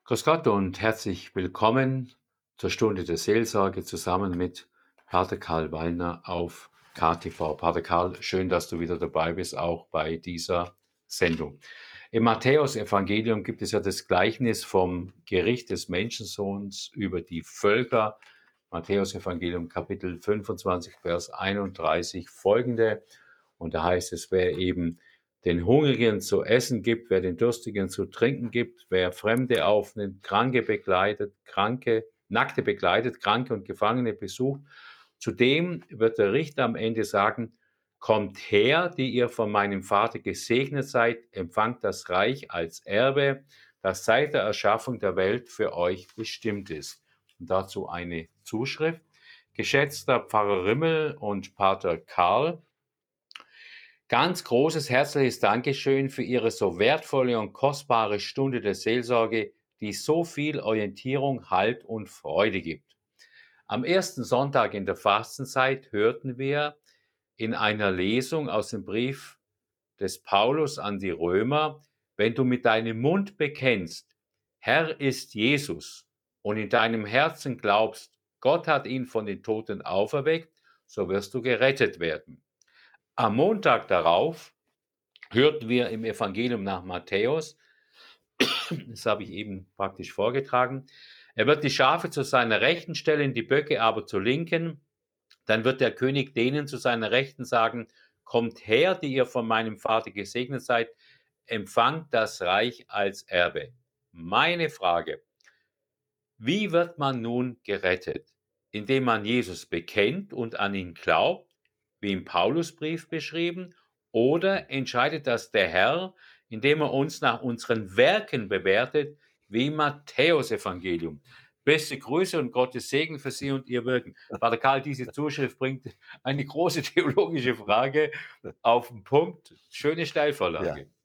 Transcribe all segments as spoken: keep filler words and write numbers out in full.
Grüß Gott und herzlich willkommen zur Stunde der Seelsorge zusammen mit Pater Karl Wallner auf K T V. Pater Karl, schön, dass du wieder dabei bist, auch bei dieser Sendung. Im Matthäusevangelium gibt es ja das Gleichnis vom Gericht des Menschensohns über die Völker. Matthäusevangelium Kapitel fünfundzwanzig, Vers einunddreißig folgende. Und da heißt es, wer eben den Hungrigen zu essen gibt, wer den Durstigen zu trinken gibt, wer Fremde aufnimmt, Kranke begleitet, Kranke, Nackte begleitet, Kranke und Gefangene besucht, zu dem wird der Richter am Ende sagen, kommt her, die ihr von meinem Vater gesegnet seid, empfangt das Reich als Erbe, das seit der Erschaffung der Welt für euch bestimmt ist. Und dazu eine Zuschrift. Geschätzter Pfarrer Rimmel und Pater Karl, ganz großes herzliches Dankeschön für Ihre so wertvolle und kostbare Stunde der Seelsorge, die so viel Orientierung, Halt und Freude gibt. Am ersten Sonntag in der Fastenzeit hörten wir in einer Lesung aus dem Brief des Paulus an die Römer, wenn du mit deinem Mund bekennst, Herr ist Jesus, und in deinem Herzen glaubst, Gott hat ihn von den Toten auferweckt, so wirst du gerettet werden. Am Montag darauf hörten wir im Evangelium nach Matthäus, das habe ich eben praktisch vorgetragen, er wird die Schafe zu seiner Rechten stellen, die Böcke aber zur Linken. Dann wird der König denen zu seiner Rechten sagen, kommt her, die ihr von meinem Vater gesegnet seid, empfangt das Reich als Erbe. Meine Frage, wie wird man nun gerettet? Indem man Jesus bekennt und an ihn glaubt, wie im Paulusbrief beschrieben, oder entscheidet das der Herr, indem er uns nach unseren Werken bewertet, wie im Matthäusevangelium? Beste Grüße und Gottes Segen für Sie und Ihr Wirken. Pater Karl, diese Zuschrift bringt eine große theologische Frage auf den Punkt. Schöne Ja. Steilvorlage.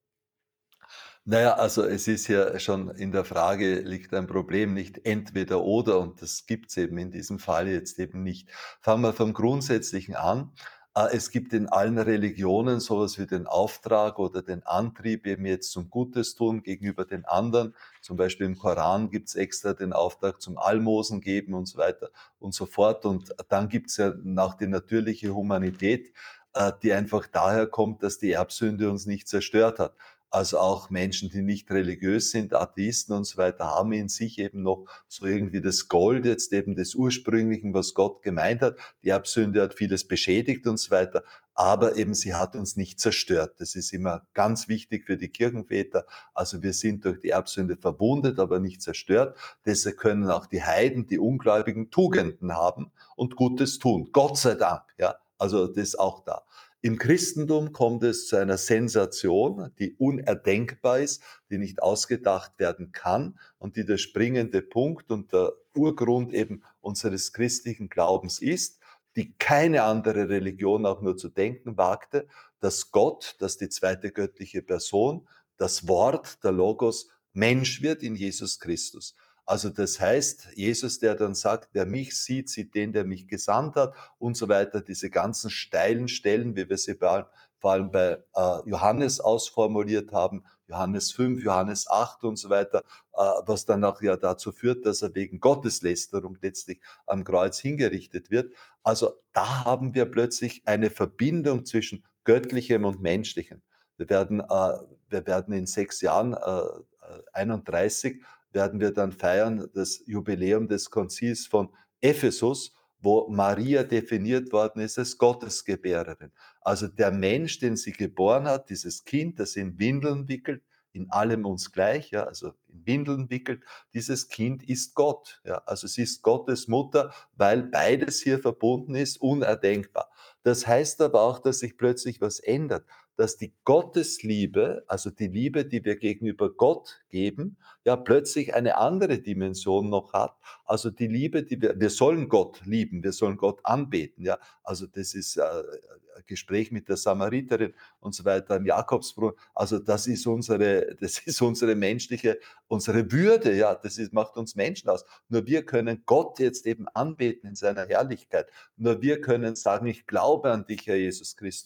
Na ja, also es ist ja schon in der Frage liegt ein Problem, nicht entweder oder, und das gibt's eben in diesem Fall jetzt eben nicht. Fangen wir vom Grundsätzlichen an. Äh, es gibt in allen Religionen sowas wie den Auftrag oder den Antrieb eben jetzt zum Gutes tun gegenüber den anderen. Zum Beispiel im Koran gibt's extra den Auftrag zum Almosen geben und so weiter und so fort. Und dann gibt's ja noch die natürliche Humanität, äh, die einfach daher kommt, dass die Erbsünde uns nicht zerstört hat. Also auch Menschen, die nicht religiös sind, Atheisten und so weiter, haben in sich eben noch so irgendwie das Gold jetzt eben des Ursprünglichen, was Gott gemeint hat. Die Erbsünde hat vieles beschädigt und so weiter, aber eben sie hat uns nicht zerstört. Das ist immer ganz wichtig für die Kirchenväter. Also wir sind durch die Erbsünde verwundet, aber nicht zerstört. Deshalb können auch die Heiden, die Ungläubigen, Tugenden haben und Gutes tun. Gott sei Dank, ja. Also das ist auch da. Im Christentum kommt es zu einer Sensation, die unerdenkbar ist, die nicht ausgedacht werden kann und die der springende Punkt und der Urgrund eben unseres christlichen Glaubens ist, die keine andere Religion auch nur zu denken wagte, dass Gott, dass die zweite göttliche Person, das Wort, der Logos, Mensch wird in Jesus Christus. Also das heißt, Jesus, der dann sagt, wer mich sieht, sieht den, der mich gesandt hat und so weiter, diese ganzen steilen Stellen, wie wir sie vor allem, vor allem bei äh, Johannes ausformuliert haben, Johannes fünf, Johannes acht und so weiter, äh, was dann auch ja dazu führt, dass er wegen Gotteslästerung letztlich am Kreuz hingerichtet wird. Also da haben wir plötzlich eine Verbindung zwischen Göttlichem und Menschlichem. Wir werden, äh, wir werden in sechs Jahren, äh, einunddreißig, werden wir dann feiern das Jubiläum des Konzils von Ephesus, wo Maria definiert worden ist als Gottesgebärerin. Also der Mensch, den sie geboren hat, dieses Kind, das in Windeln wickelt, in allem uns gleich, ja, also in Windeln wickelt, dieses Kind ist Gott. Ja, also sie ist Gottes Mutter, weil beides hier verbunden ist, unerdenkbar. Das heißt aber auch, dass sich plötzlich was ändert, dass die Gottesliebe, also die Liebe, die wir gegenüber Gott geben, ja plötzlich eine andere Dimension noch hat. Also die Liebe, die wir, wir sollen Gott lieben, wir sollen Gott anbeten, ja. Also das ist äh, ein Gespräch mit der Samariterin und so weiter im Jakobsbrunnen. Also das ist unsere, das ist unsere menschliche, unsere Würde, ja. Das ist, macht uns Menschen aus. Nur wir können Gott jetzt eben anbeten in seiner Herrlichkeit. Nur wir können sagen, ich glaube an dich, Herr Jesus Christus.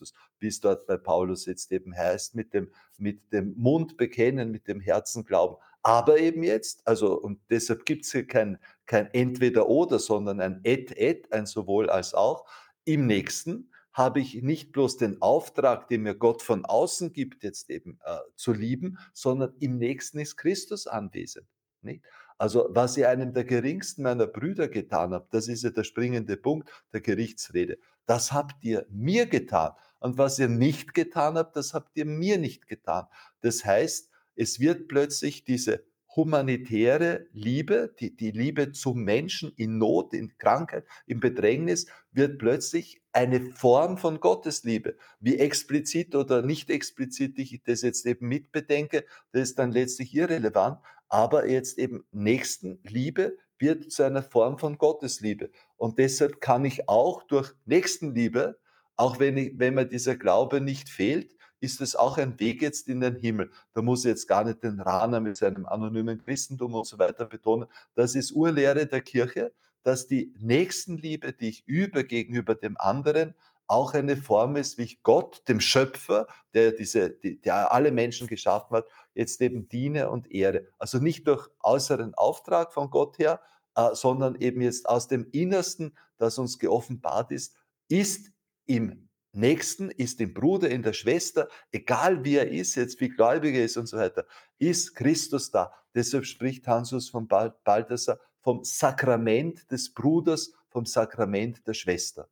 wie es dort bei Paulus jetzt eben heißt, mit dem mit dem Mund bekennen, mit dem Herzen glauben. Aber eben jetzt, also und deshalb gibt es hier kein kein Entweder-Oder, sondern ein Et-Et, ein sowohl als auch. Im Nächsten habe ich nicht bloß den Auftrag, den mir Gott von außen gibt, jetzt eben äh, zu lieben, sondern im Nächsten ist Christus anwesend. Nicht? Also was ihr einem der geringsten meiner Brüder getan habt, das ist ja der springende Punkt der Gerichtsrede. Das habt ihr mir getan. Und was ihr nicht getan habt, das habt ihr mir nicht getan. Das heißt, es wird plötzlich diese humanitäre Liebe, die, die Liebe zum Menschen in Not, in Krankheit, in Bedrängnis, wird plötzlich eine Form von Gottesliebe. Wie explizit oder nicht explizit ich das jetzt eben mitbedenke, das ist dann letztlich irrelevant, aber jetzt eben Nächstenliebe wird zu einer Form von Gottesliebe. Und deshalb kann ich auch durch Nächstenliebe, auch wenn, ich, wenn mir dieser Glaube nicht fehlt, ist es auch ein Weg jetzt in den Himmel. Da muss ich jetzt gar nicht den Rahner mit seinem anonymen Christentum und so weiter betonen. Das ist Urlehre der Kirche, dass die Nächstenliebe, die ich übe gegenüber dem anderen, auch eine Form ist, wie ich Gott, dem Schöpfer, der, diese, die, der alle Menschen geschaffen hat, jetzt eben diene und ehre. Also nicht durch äußeren Auftrag von Gott her, äh, sondern eben jetzt aus dem Innersten, das uns geoffenbart ist, ist im Nächsten, ist im Bruder, in der Schwester, egal wie er ist, jetzt wie gläubig er ist und so weiter, ist Christus da. Deshalb spricht Hansus von Bal- Balthasar vom Sakrament des Bruders, vom Sakrament der Schwester.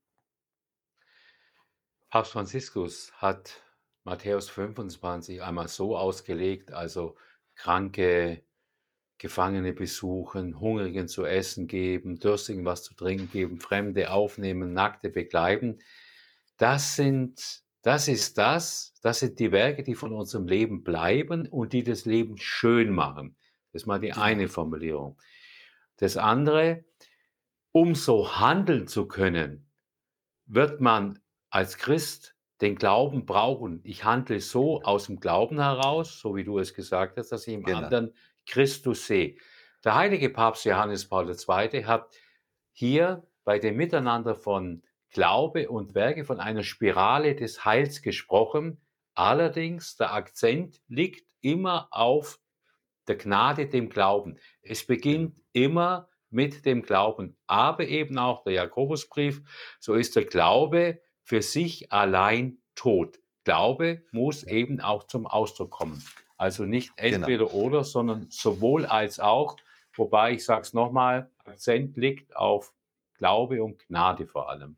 Papst Franziskus hat Matthäus fünfundzwanzig einmal so ausgelegt, also Kranke, Gefangene besuchen, Hungrigen zu essen geben, Durstigen was zu trinken geben, Fremde aufnehmen, Nackte begleiten. Das sind, das ist das, das sind die Werke, die von unserem Leben bleiben und die das Leben schön machen. Das ist mal die Genau, eine Formulierung. Das andere, um so handeln zu können, wird man als Christ den Glauben brauchen. Ich handle so aus dem Glauben heraus, so wie du es gesagt hast, dass ich im genau, anderen Christus sehe. Der heilige Papst Johannes Paul der Zweite hat hier bei dem Miteinander von Glaube und Werke von einer Spirale des Heils gesprochen. Allerdings, der Akzent liegt immer auf der Gnade, dem Glauben. Es genau, beginnt immer mit dem Glauben, aber eben auch der Jakobusbrief, so ist der Glaube für sich allein tot. Glaube muss ja, eben auch zum Ausdruck kommen. Also nicht genau. entweder oder, sondern sowohl als auch, wobei ich sage es nochmal, Akzent liegt auf Glaube und Gnade vor allem.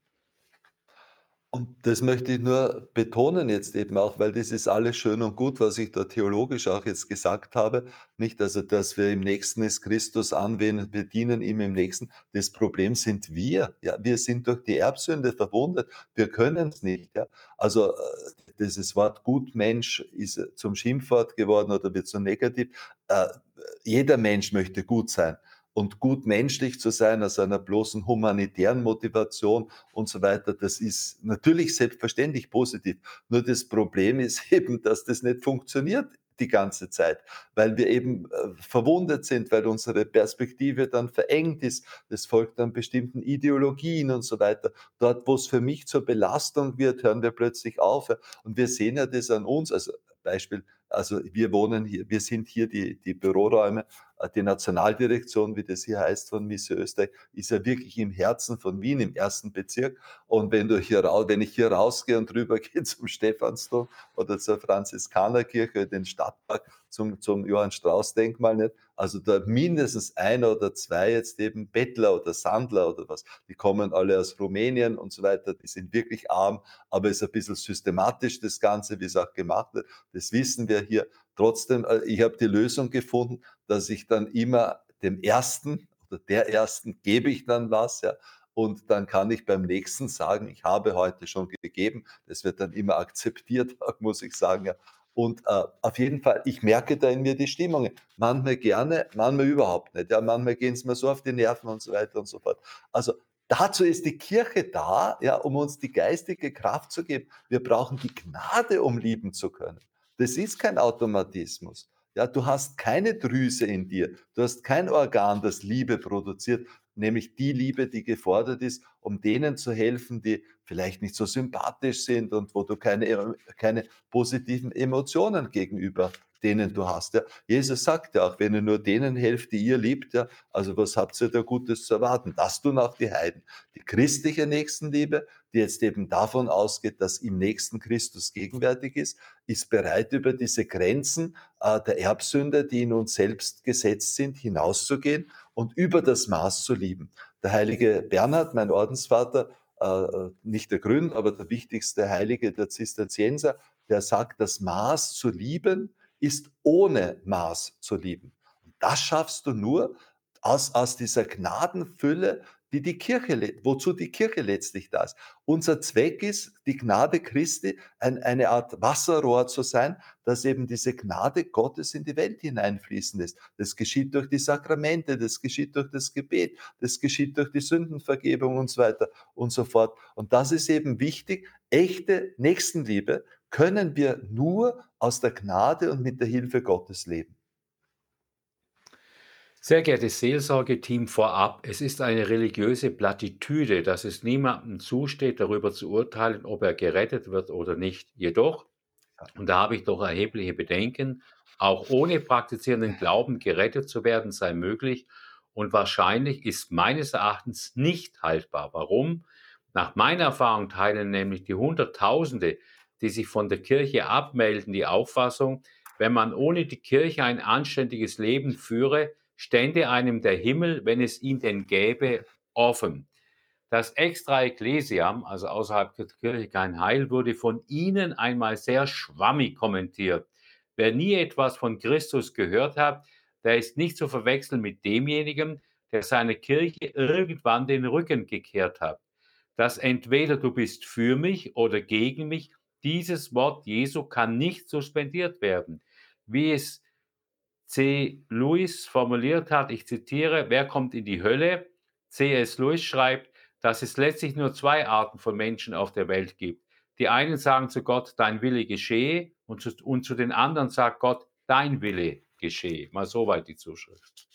Und das möchte ich nur betonen jetzt eben auch, weil das ist alles schön und gut, was ich da theologisch auch jetzt gesagt habe. Nicht, also, dass wir im Nächsten ist Christus anwenden, wir dienen ihm im Nächsten. Das Problem sind wir. Ja, wir sind durch die Erbsünde verwundet. Wir können es nicht. Ja. Also, äh, dieses Wort Gutmensch ist äh, zum Schimpfwort geworden oder wird so negativ. Äh, Jeder Mensch möchte gut sein. Und gut menschlich zu sein, aus einer bloßen humanitären Motivation und so weiter, das ist natürlich selbstverständlich positiv. Nur das Problem ist eben, dass das nicht funktioniert die ganze Zeit, weil wir eben äh, verwundet sind, weil unsere Perspektive dann verengt ist. Das folgt dann bestimmten Ideologien und so weiter. Dort, wo es für mich zur Belastung wird, hören wir plötzlich auf. Und wir sehen ja das an uns. Also Beispiel, also wir wohnen hier, wir sind hier die, die Büroräume, äh, die Nationaldirektion, wie das hier heißt, von Miss Österreich, ist ja wirklich im Herzen von Wien, im ersten Bezirk. Und wenn du hier raus, wenn ich hier rausgehe und rübergehe zum Stephansdom oder zur Franziskanerkirche, den Stadtpark, zum, zum Johann Strauß Denkmal nicht, also da mindestens einer oder zwei jetzt eben Bettler oder Sandler oder was, die kommen alle aus Rumänien und so weiter, die sind wirklich arm, aber es ist ein bisschen systematisch das Ganze, wie es auch gemacht wird, das wissen wir hier. Trotzdem, äh, ich habe die Lösung gefunden, dass ich dann immer dem Ersten oder der Ersten gebe ich dann was, ja. Und dann kann ich beim Nächsten sagen, ich habe heute schon gegeben. Das wird dann immer akzeptiert, muss ich sagen, ja. Und äh, auf jeden Fall, ich merke da in mir die Stimmungen. Manchmal gerne, manchmal überhaupt nicht. Ja, manchmal gehen es mir so auf die Nerven und so weiter und so fort. Also dazu ist die Kirche da, ja, um uns die geistige Kraft zu geben. Wir brauchen die Gnade, um lieben zu können. Das ist kein Automatismus. Ja, du hast keine Drüse in dir. Du hast kein Organ, das Liebe produziert, nämlich die Liebe, die gefordert ist, um denen zu helfen, die vielleicht nicht so sympathisch sind und wo du keine, äh, keine positiven Emotionen gegenüber denen du hast. Ja. Jesus sagt ja auch, wenn ihr nur denen helft, die ihr liebt, ja, also was habt ihr da Gutes zu erwarten? Das tun auch die Heiden. Die christliche Nächstenliebe, die jetzt eben davon ausgeht, dass im nächsten Christus gegenwärtig ist, ist bereit, über diese Grenzen äh, der Erbsünde, die in uns selbst gesetzt sind, hinauszugehen und über das Maß zu lieben. Der heilige Bernhard, mein Ordensvater, äh, nicht der Gründer, aber der wichtigste Heilige der Zisterzienser, der sagt, das Maß zu lieben ist ohne Maß zu lieben. Und das schaffst du nur aus, aus dieser Gnadenfülle, die die Kirche, le- wozu die Kirche letztlich da ist. Unser Zweck ist, die Gnade Christi, ein, eine Art Wasserrohr zu sein, dass eben diese Gnade Gottes in die Welt hineinfließen lässt. Das geschieht durch die Sakramente, das geschieht durch das Gebet, das geschieht durch die Sündenvergebung und so weiter und so fort. Und das ist eben wichtig. Echte Nächstenliebe können wir nur aus der Gnade und mit der Hilfe Gottes leben. Sehr geehrtes Seelsorgeteam vorab, es ist eine religiöse Plattitüde, dass es niemandem zusteht, darüber zu urteilen, ob er gerettet wird oder nicht. Jedoch, und da habe ich doch erhebliche Bedenken, auch ohne praktizierenden Glauben gerettet zu werden sei möglich und wahrscheinlich ist meines Erachtens nicht haltbar. Warum? Nach meiner Erfahrung teilen nämlich die Hunderttausende, die sich von der Kirche abmelden, die Auffassung, wenn man ohne die Kirche ein anständiges Leben führe, stände einem der Himmel, wenn es ihn denn gäbe, offen. Das Extra Ecclesiam, also außerhalb der Kirche kein Heil, wurde von Ihnen einmal sehr schwammig kommentiert. Wer nie etwas von Christus gehört hat, der ist nicht zu verwechseln mit demjenigen, der seiner Kirche irgendwann den Rücken gekehrt hat. Das entweder du bist für mich oder gegen mich, dieses Wort Jesu kann nicht suspendiert werden. Wie es C. Lewis formuliert hat, ich zitiere, wer kommt in die Hölle? C S. Lewis schreibt, dass es letztlich nur zwei Arten von Menschen auf der Welt gibt. Die einen sagen zu Gott, dein Wille geschehe, und zu, und zu den anderen sagt Gott, dein Wille geschehe. Mal soweit die Zuschrift.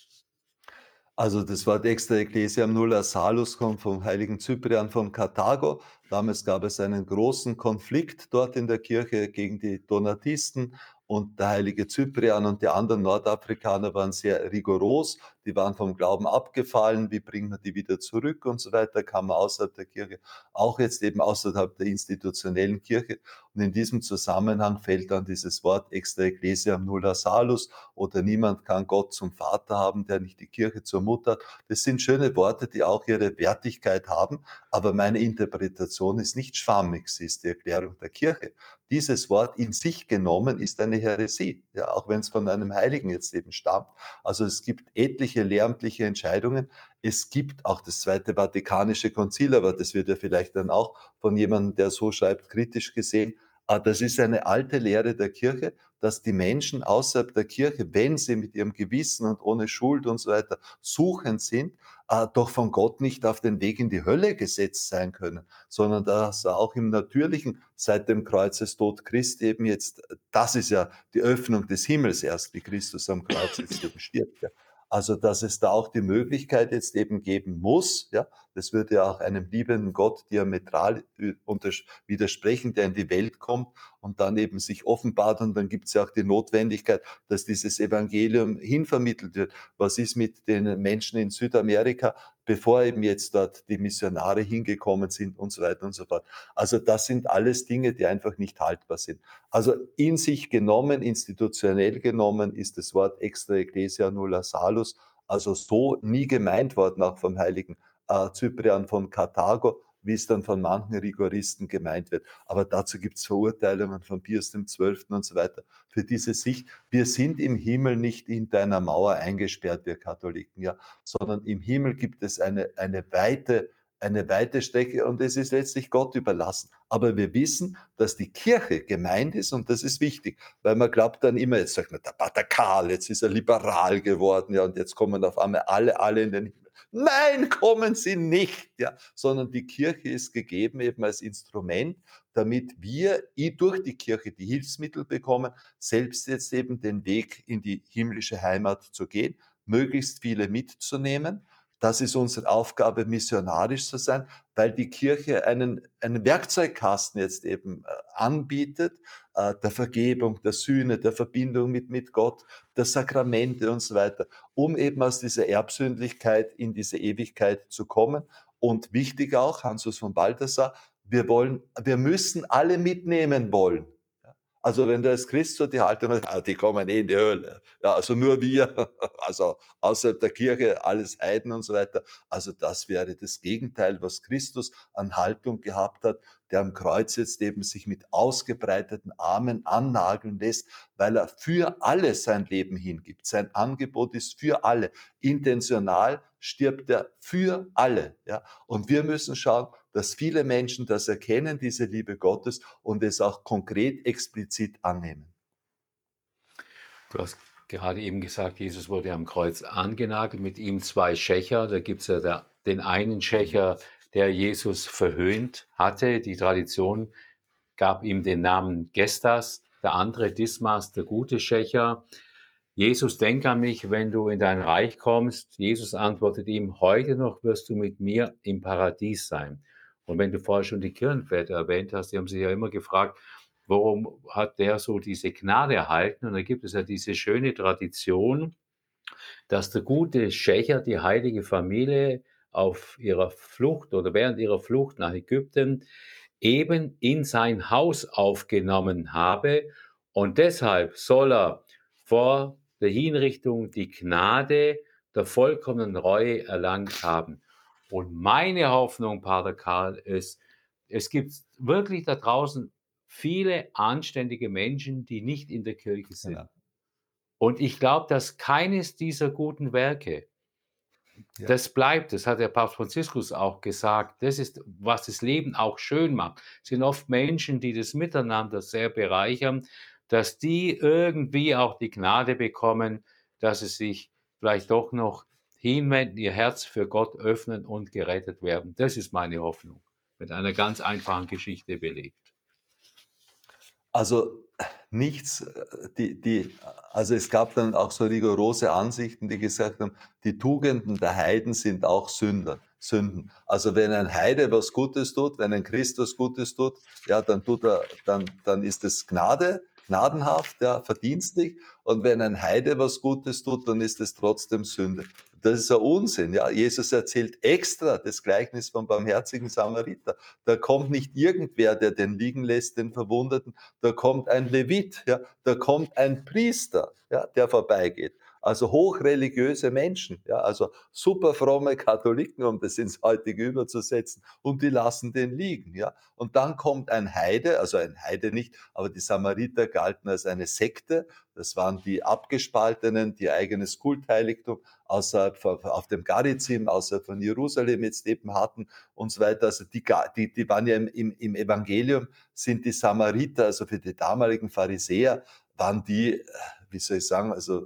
Also das Wort Extra Ecclesiam Nulla Salus kommt vom heiligen Cyprian von Karthago. Damals gab es einen großen Konflikt dort in der Kirche gegen die Donatisten und der heilige Cyprian und die anderen Nordafrikaner waren sehr rigoros. Die waren vom Glauben abgefallen. Wie bringt man die wieder zurück und so weiter? Kann man außerhalb der Kirche, auch jetzt eben außerhalb der institutionellen Kirche. Und in diesem Zusammenhang fällt dann dieses Wort Extra Ecclesiam Nulla Salus oder niemand kann Gott zum Vater haben, der nicht die Kirche zur Mutter hat. Das sind schöne Worte, die auch ihre Wertigkeit haben, aber meine Interpretation ist nicht schwammig, sie ist die Erklärung der Kirche. Dieses Wort in sich genommen ist eine Häresie, ja, auch wenn es von einem Heiligen jetzt eben stammt. Also es gibt etliche lehramtliche Entscheidungen. Es gibt auch das Zweite Vatikanische Konzil, aber das wird ja vielleicht dann auch von jemandem, der so schreibt, kritisch gesehen. Ah, das ist eine alte Lehre der Kirche, dass die Menschen außerhalb der Kirche, wenn sie mit ihrem Gewissen und ohne Schuld und so weiter suchend sind, äh, doch von Gott nicht auf den Weg in die Hölle gesetzt sein können, sondern dass er auch im Natürlichen seit dem Kreuzestod Christi eben jetzt, das ist ja die Öffnung des Himmels erst, wie Christus am Kreuz jetzt eben stirbt. Ja. Also, dass es da auch die Möglichkeit jetzt eben geben muss, ja, das würde ja auch einem liebenden Gott diametral äh, untersch- widersprechen, der in die Welt kommt und dann eben sich offenbart und dann gibt es ja auch die Notwendigkeit, dass dieses Evangelium hinvermittelt wird. Was ist mit den Menschen in Südamerika, bevor eben jetzt dort die Missionare hingekommen sind und so weiter und so fort. Also das sind alles Dinge, die einfach nicht haltbar sind. Also in sich genommen, institutionell genommen, ist das Wort Extra Ecclesia Nulla Salus also so nie gemeint worden, auch vom heiligen äh, Cyprian von Karthago, wie es dann von manchen Rigoristen gemeint wird. Aber dazu gibt es Verurteilungen von Pius dem Zwölften und so weiter. Für diese Sicht, wir sind im Himmel nicht hinter einer Mauer eingesperrt, wir Katholiken, ja, sondern im Himmel gibt es eine, eine weite eine weite Strecke und es ist letztlich Gott überlassen. Aber wir wissen, dass die Kirche gemeint ist und das ist wichtig, weil man glaubt dann immer, jetzt sagt man, der Pater Karl, jetzt ist er liberal geworden, ja, und jetzt kommen auf einmal alle, alle in den Himmel. Nein, kommen sie nicht, ja, sondern die Kirche ist gegeben eben als Instrument, damit wir durch die Kirche die Hilfsmittel bekommen, selbst jetzt eben den Weg in die himmlische Heimat zu gehen, möglichst viele mitzunehmen, Das ist unsere Aufgabe, missionarisch zu sein, weil die Kirche einen, einen Werkzeugkasten jetzt eben äh, anbietet, äh, der Vergebung, der Sühne, der Verbindung mit, mit Gott, der Sakramente und so weiter, um eben aus dieser Erbsündlichkeit in diese Ewigkeit zu kommen. Und wichtig auch, Hansus von Balthasar, wir wollen, wir müssen alle mitnehmen wollen. Also wenn du als Christ so die Haltung hast, ah, die kommen eh in die Hölle. Ja, also nur wir, also außerhalb der Kirche, alles Heiden und so weiter. Also das wäre das Gegenteil, was Christus an Haltung gehabt hat, der am Kreuz jetzt eben sich mit ausgebreiteten Armen annageln lässt, weil er für alle sein Leben hingibt. Sein Angebot ist für alle. Intentional stirbt er für alle. Ja? Und wir müssen schauen, dass viele Menschen das erkennen, diese Liebe Gottes, und es auch konkret, explizit annehmen. Du hast gerade eben gesagt, Jesus wurde am Kreuz angenagelt, mit ihm zwei Schächer. Da gibt es ja der, den einen Schächer, der Jesus verhöhnt hatte. Die Tradition gab ihm den Namen Gestas, der andere Dismas, der gute Schächer. Jesus, denk an mich, wenn du in dein Reich kommst. Jesus antwortet ihm, heute noch wirst du mit mir im Paradies sein. Und wenn du vorher schon die Kirchenväter erwähnt hast, die haben sich ja immer gefragt, warum hat der so diese Gnade erhalten? Und da gibt es ja diese schöne Tradition, dass der gute Schächer die heilige Familie auf ihrer Flucht oder während ihrer Flucht nach Ägypten eben in sein Haus aufgenommen habe. Und deshalb soll er vor der Hinrichtung die Gnade der vollkommenen Reue erlangt haben. Und meine Hoffnung, Pater Karl, ist, es gibt wirklich da draußen viele anständige Menschen, die nicht in der Kirche sind. Genau. Und ich glaube, dass keines dieser guten Werke, Ja. das bleibt, das hat der Papst Franziskus auch gesagt, das ist, was das Leben auch schön macht, sind oft Menschen, die das Miteinander sehr bereichern, dass die irgendwie auch die Gnade bekommen, dass sie sich vielleicht doch noch hinwenden, ihr Herz für Gott öffnen und gerettet werden. Das ist meine Hoffnung, mit einer ganz einfachen Geschichte belegt. Also nichts, äh, die, die, also es gab dann auch so rigorose Ansichten, die gesagt haben, die Tugenden der Heiden sind auch Sünder, Sünden. Also wenn ein Heide was Gutes tut, wenn ein Christ was Gutes tut, ja, dann tut er, dann, dann ist es Gnade, gnadenhaft, ja, verdienstlich. Und wenn ein Heide was Gutes tut, dann ist es trotzdem Sünde. Das ist ein Unsinn, ja. Jesus erzählt extra das Gleichnis vom barmherzigen Samariter. Da kommt nicht irgendwer, der den liegen lässt, den Verwundeten. Da kommt ein Levit, ja, da kommt ein Priester, ja, der vorbeigeht. Also hochreligiöse Menschen, ja, also super fromme Katholiken, um das ins heutige überzusetzen, und die lassen den liegen, ja. Und dann kommt ein Heide, also ein Heide nicht, aber die Samariter galten als eine Sekte. Das waren die Abgespaltenen, die eigenes Kultheiligtum außerhalb von, auf dem Garizim, außerhalb von Jerusalem jetzt eben hatten und so weiter. Also die, die, die waren ja im, im, im Evangelium, sind die Samariter, also für die damaligen Pharisäer, waren die, wie soll ich sagen, also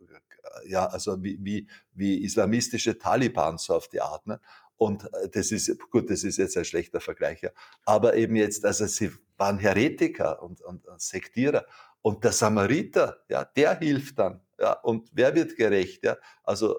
ja, also wie, wie, wie islamistische Taliban, so auf die Art. Ne? Und das ist, gut, das ist jetzt ein schlechter Vergleich, ja. Aber eben jetzt, also sie waren Heretiker und, und, und Sektierer. Und der Samariter, ja, der hilft dann, ja. Und wer wird gerecht, ja? Also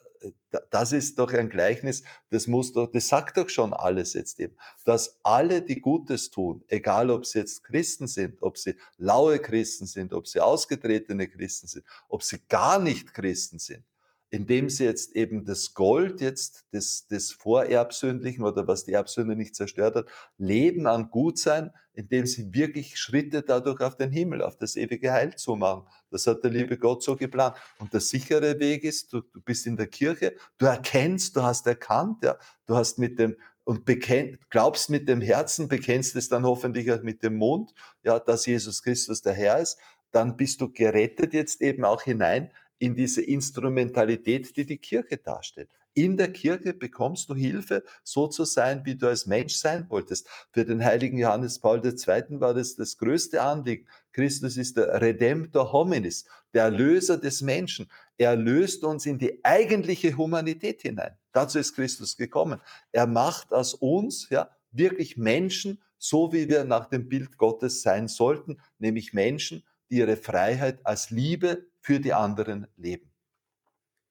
das ist doch ein Gleichnis, das muss doch, das sagt doch schon alles jetzt eben, dass alle, die Gutes tun, egal ob sie jetzt Christen sind, ob sie laue Christen sind, ob sie ausgetretene Christen sind, ob sie gar nicht Christen sind, indem sie jetzt eben das Gold jetzt des, des Vorerbsündlichen oder was die Erbsünde nicht zerstört hat, leben an Gutsein, indem sie wirklich Schritte dadurch auf den Himmel, auf das ewige Heil zu machen. Das hat der liebe Gott so geplant. Und der sichere Weg ist, du, du bist in der Kirche, du erkennst, du hast erkannt, ja, du hast mit dem, und bekenn, glaubst mit dem Herzen, bekennst es dann hoffentlich auch mit dem Mund, ja, dass Jesus Christus der Herr ist, dann bist du gerettet jetzt eben auch hinein in diese Instrumentalität, die die Kirche darstellt. In der Kirche bekommst du Hilfe, so zu sein, wie du als Mensch sein wolltest. Für den heiligen Johannes Paul der Zweite war das das größte Anliegen. Christus ist der Redemptor hominis, der Erlöser des Menschen. Er löst uns in die eigentliche Humanität hinein. Dazu ist Christus gekommen. Er macht aus uns, ja, wirklich Menschen, so wie wir nach dem Bild Gottes sein sollten, nämlich Menschen, die ihre Freiheit als Liebe für die anderen leben.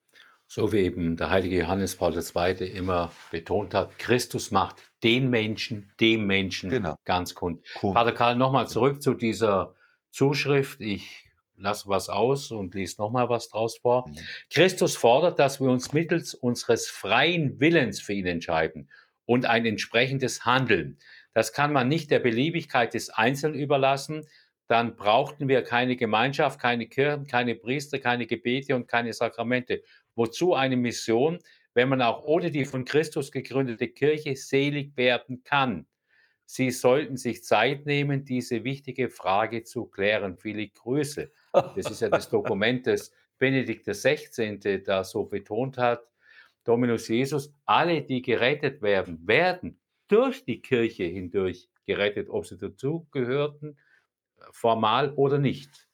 So wie eben der heilige Johannes Paul der Zweite immer betont hat, Christus macht den Menschen, dem Menschen Genau, ganz kund. Kun Pater Karl, nochmal genau. zurück zu dieser Zuschrift. Ich lasse was aus und lese nochmal was draus vor. Mhm. Christus fordert, dass wir uns mittels unseres freien Willens für ihn entscheiden und ein entsprechendes Handeln. Das kann man nicht der Beliebigkeit des Einzelnen überlassen. Dann brauchten wir keine Gemeinschaft, keine Kirchen, keine Priester, keine Gebete und keine Sakramente. Wozu eine Mission, wenn man auch ohne die von Christus gegründete Kirche selig werden kann? Sie sollten sich Zeit nehmen, diese wichtige Frage zu klären. Viele Grüße. Das ist ja das Dokument, das Benedikt der Sechzehnte da so betont hat. Dominus Jesus, alle, die gerettet werden, werden durch die Kirche hindurch gerettet, ob sie dazugehörten, formal oder nicht.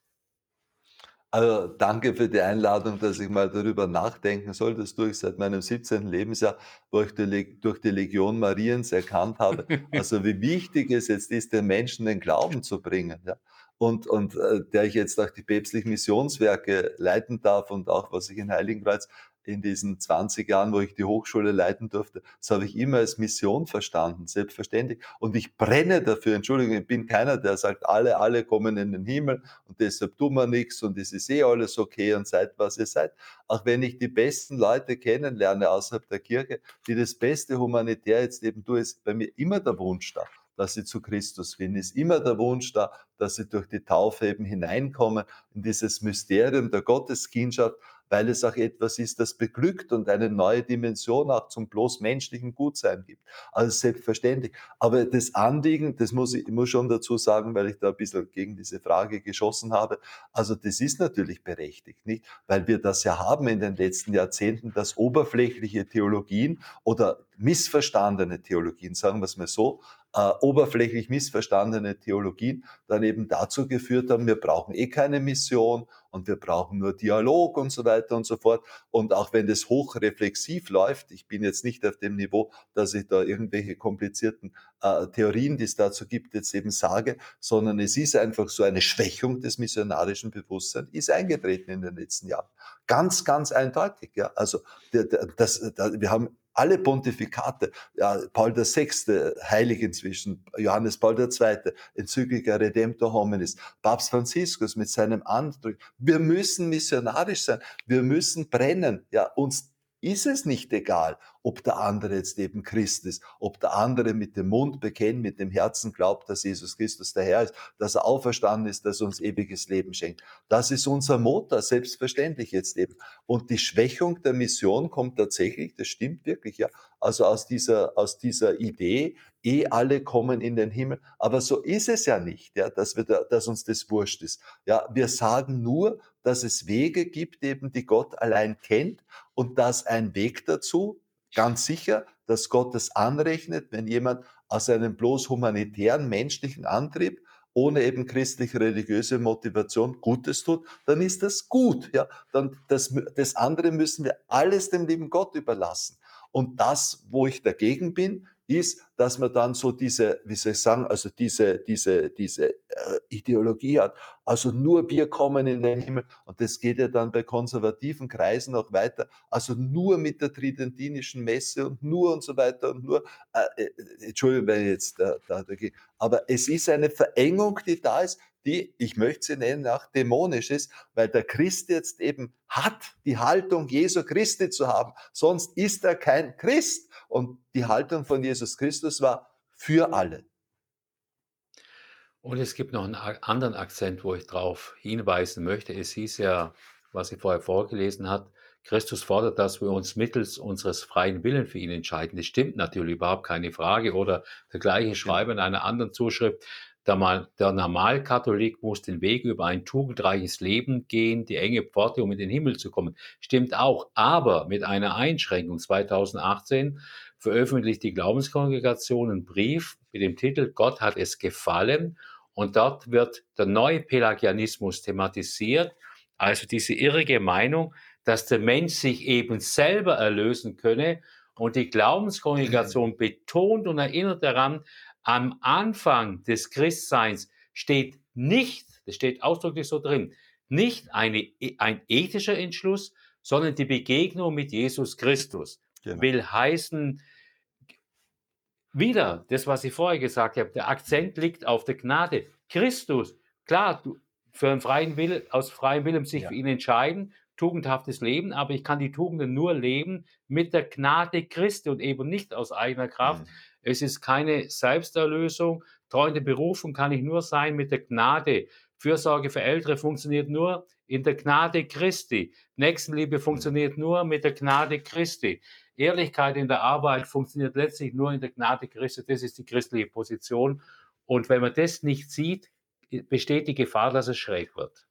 Also, danke für die Einladung, dass ich mal darüber nachdenken soll. Das tue ich seit meinem siebzehnten Lebensjahr, wo ich die Leg durch die Legion Mariens erkannt habe, also wie wichtig es jetzt ist, den Menschen den Glauben zu bringen, ja. Und und, äh, der ich jetzt auch die päpstlichen Missionswerke leiten darf und auch, was ich in Heiligenkreuz in diesen zwanzig Jahren, wo ich die Hochschule leiten durfte, das habe ich immer als Mission verstanden, selbstverständlich. Und ich brenne dafür. Entschuldigung, ich bin keiner, der sagt: „Alle, alle kommen in den Himmel und deshalb tun wir nichts und es ist eh alles okay und seid, was ihr seid." Auch wenn ich die besten Leute kennenlerne außerhalb der Kirche, die das Beste humanitär jetzt eben tun, ist bei mir immer der Wunsch da, dass sie zu Christus finden, ist immer der Wunsch da, dass sie durch die Taufe eben hineinkommen in dieses Mysterium der Gotteskindschaft, weil es auch etwas ist, das beglückt und eine neue Dimension auch zum bloß menschlichen Gutsein gibt. Also selbstverständlich. Aber das Anliegen, das muss ich, ich muss schon dazu sagen, weil ich da ein bisschen gegen diese Frage geschossen habe, also das ist natürlich berechtigt, nicht? Weil wir das ja haben in den letzten Jahrzehnten, dass oberflächliche Theologien oder missverstandene Theologien, sagen wir es mal so, äh, oberflächlich missverstandene Theologien dann eben dazu geführt haben, wir brauchen eh keine Mission und wir brauchen nur Dialog und so weiter und so fort. Und auch wenn das hochreflexiv läuft, ich bin jetzt nicht auf dem Niveau, dass ich da irgendwelche komplizierten äh, Theorien, die es dazu gibt, jetzt eben sage, sondern es ist einfach so eine Schwächung des missionarischen Bewusstseins, ist eingetreten in den letzten Jahren. Ganz, ganz eindeutig. Ja. Also der, der, das, da, wir haben alle Pontifikate, ja, Paul der Sechste, heilig inzwischen, Johannes Paul der Zweite, Enzyklika Redemptor Hominis, Papst Franziskus mit seinem Andruck. Wir müssen missionarisch sein, wir müssen brennen. Ja, uns ist es nicht egal, ob der andere jetzt eben Christ ist, ob der andere mit dem Mund bekennt, mit dem Herzen glaubt, dass Jesus Christus der Herr ist, dass er auferstanden ist, dass er uns ewiges Leben schenkt. Das ist unser Motor, selbstverständlich jetzt eben. Und die Schwächung der Mission kommt tatsächlich, das stimmt wirklich, ja, also aus dieser, aus dieser Idee, eh alle kommen in den Himmel. Aber so ist es ja nicht, ja, dass, wir da, dass uns das wurscht ist. Ja, wir sagen nur, dass es Wege gibt, eben, die Gott allein kennt und dass ein Weg dazu, ganz sicher, dass Gott es anrechnet, wenn jemand aus einem bloß humanitären, menschlichen Antrieb ohne eben christlich-religiöse Motivation Gutes tut, dann ist das gut. Ja? Dann das, das andere müssen wir alles dem lieben Gott überlassen. Und das, wo ich dagegen bin, ist, dass man dann so diese, wie soll ich sagen, also diese, diese, diese äh, Ideologie hat. Also nur wir kommen in den Himmel. Und das geht ja dann bei konservativen Kreisen auch weiter. Also nur mit der tridentinischen Messe und nur und so weiter und nur, äh, äh, Entschuldigung, wenn ich jetzt da, da dagegen, aber es ist eine Verengung, die da ist, die, ich möchte sie nennen, auch dämonisch ist, weil der Christ jetzt eben hat, die Haltung Jesu Christi zu haben. Sonst ist er kein Christ. Und die Haltung von Jesus Christus war für alle. Und es gibt noch einen a anderen Akzent, wo ich darauf hinweisen möchte. Es hieß ja, was ich vorher vorgelesen hat, Christus fordert, dass wir uns mittels unseres freien Willens für ihn entscheiden. Das stimmt natürlich, überhaupt keine Frage. Oder der gleiche Genau. Schreiber in einer anderen Zuschrift, der, Mal, der Normalkatholik muss den Weg über ein tugendreiches Leben gehen, die enge Pforte, um in den Himmel zu kommen. Stimmt auch, aber mit einer Einschränkung. zweitausendachtzehn veröffentlicht die Glaubenskongregation einen Brief mit dem Titel Gott hat es gefallen. Und dort wird der neue Pelagianismus thematisiert, also diese irrige Meinung, dass der Mensch sich eben selber erlösen könne. Und die Glaubenskongregation betont und erinnert daran, am Anfang des Christseins steht nicht, das steht ausdrücklich so drin, nicht eine, ein ethischer Entschluss, sondern die Begegnung mit Jesus Christus. Genau. Will heißen, wieder das, was ich vorher gesagt habe, der Akzent liegt auf der Gnade. Christus, klar, du, für einen freien Willen, aus freiem Willen sich Ja. für ihn entscheiden, tugendhaftes Leben, aber ich kann die Tugenden nur leben mit der Gnade Christi und eben nicht aus eigener Kraft. Mhm. Es ist keine Selbsterlösung. Treuende Berufung kann ich nur sein mit der Gnade. Fürsorge für Ältere funktioniert nur in der Gnade Christi. Nächstenliebe funktioniert nur mit der Gnade Christi. Ehrlichkeit in der Arbeit funktioniert letztlich nur in der Gnade Christi. Das ist die christliche Position. Und wenn man das nicht sieht, besteht die Gefahr, dass es schräg wird.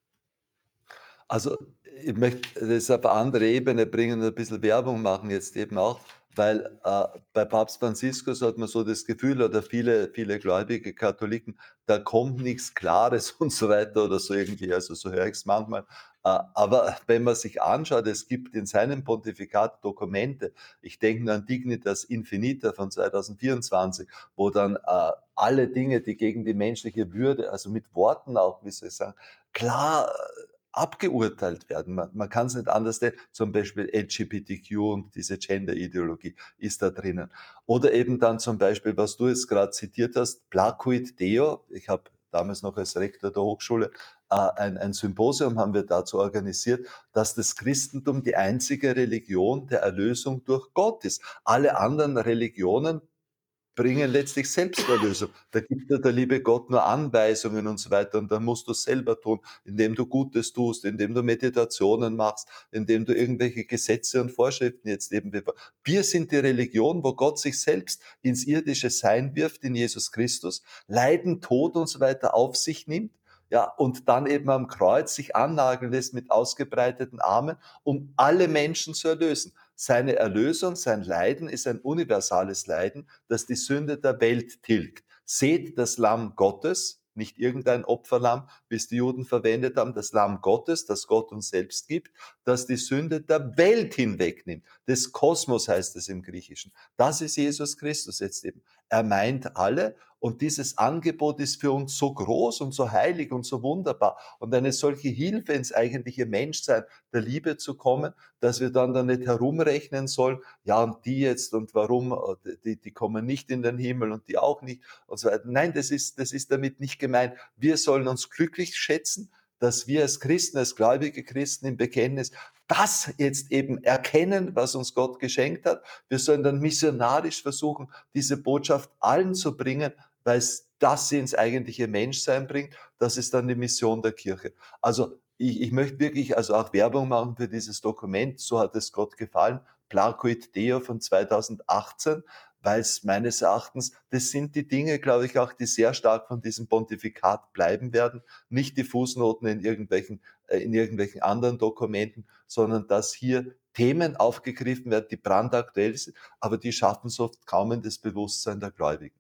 Also, ich möchte das auf eine andere Ebene bringen und ein bisschen Werbung machen jetzt eben auch, weil, äh, bei Papst Franziskus hat man so das Gefühl oder viele viele gläubige Katholiken, da kommt nichts Klares und so weiter oder so irgendwie, also so höre ich's manchmal. Äh, aber wenn man sich anschaut, es gibt in seinem Pontifikat Dokumente, ich denke nur an Dignitas Infinita von zweitausendvierundzwanzig, wo dann, äh, alle Dinge, die gegen die menschliche Würde, also mit Worten auch, wie soll ich sagen, klar äh, abgeurteilt werden. Man, man kann es nicht anders nennen. Zum Beispiel L G B T Q und diese Gender-Ideologie ist da drinnen. Oder eben dann zum Beispiel, was du jetzt gerade zitiert hast, Placuit Deo. Ich habe damals noch als Rektor der Hochschule äh, ein, ein Symposium haben wir dazu organisiert, dass das Christentum die einzige Religion der Erlösung durch Gott ist. Alle anderen Religionen bringen letztlich Selbsterlösung. Da gibt dir der liebe Gott nur Anweisungen und so weiter und dann musst du es selber tun, indem du Gutes tust, indem du Meditationen machst, indem du irgendwelche Gesetze und Vorschriften jetzt eben befolgst. Wir sind die Religion, wo Gott sich selbst ins irdische Sein wirft, in Jesus Christus, Leiden, Tod und so weiter auf sich nimmt, ja, und dann eben am Kreuz sich annageln lässt mit ausgebreiteten Armen, um alle Menschen zu erlösen. Seine Erlösung, sein Leiden ist ein universales Leiden, das die Sünde der Welt tilgt. Seht das Lamm Gottes, nicht irgendein Opferlamm, wie es die Juden verwendet haben, das Lamm Gottes, das Gott uns selbst gibt, das die Sünde der Welt hinwegnimmt. Des Kosmos heißt es im Griechischen. Das ist Jesus Christus jetzt eben. Er meint alle und dieses Angebot ist für uns so groß und so heilig und so wunderbar und eine solche Hilfe ins eigentliche Menschsein der Liebe zu kommen, dass wir dann da nicht herumrechnen sollen, ja und die jetzt und warum, äh, die, die kommen nicht in den Himmel und die auch nicht und so weiter. Nein, das ist, das ist damit nicht gemeint. Wir sollen uns glücklich schätzen, dass wir als Christen, als gläubige Christen im Bekenntnis das jetzt eben erkennen, was uns Gott geschenkt hat. Wir sollen dann missionarisch versuchen, diese Botschaft allen zu bringen, weil es das sie ins eigentliche Menschsein bringt. Das ist dann die Mission der Kirche. Also ich, ich möchte wirklich also auch Werbung machen für dieses Dokument. So hat es Gott gefallen. Placuit Deo von zweitausendachtzehn, weil es meines Erachtens, das sind die Dinge, glaube ich, auch, die sehr stark von diesem Pontifikat bleiben werden. Nicht die Fußnoten in irgendwelchen, äh, in irgendwelchen anderen Dokumenten, sondern dass hier Themen aufgegriffen werden, die brandaktuell sind, aber die schaffen es oft kaum in das Bewusstsein der Gläubigen.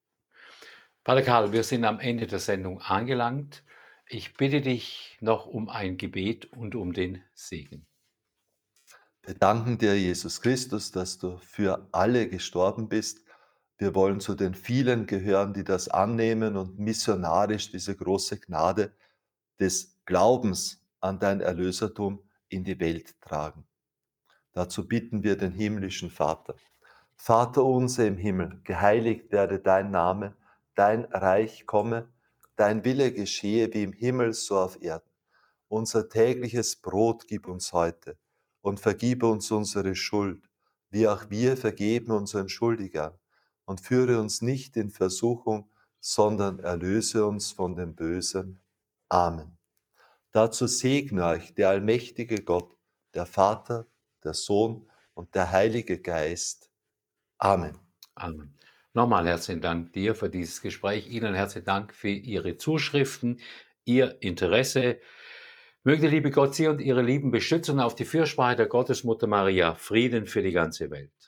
Pater Karl, wir sind am Ende der Sendung angelangt. Ich bitte dich noch um ein Gebet und um den Segen. Wir danken dir, Jesus Christus, dass du für alle gestorben bist. Wir wollen zu den vielen gehören, die das annehmen und missionarisch diese große Gnade des Glaubens an dein Erlösertum in die Welt tragen. Dazu bitten wir den himmlischen Vater. Vater unser im Himmel, geheiligt werde dein Name, dein Reich komme, dein Wille geschehe wie im Himmel so auf Erden. Unser tägliches Brot gib uns heute und vergibe uns unsere Schuld, wie auch wir vergeben unseren Schuldigern. Und führe uns nicht in Versuchung, sondern erlöse uns von dem Bösen. Amen. Dazu segne euch der allmächtige Gott, der Vater, der Sohn und der Heilige Geist. Amen. Amen. Nochmal herzlichen Dank dir für dieses Gespräch. Ihnen herzlichen Dank für Ihre Zuschriften, Ihr Interesse. Möge der liebe Gott Sie und Ihre Lieben beschützen und auf die Fürsprache der Gottesmutter Maria Frieden für die ganze Welt.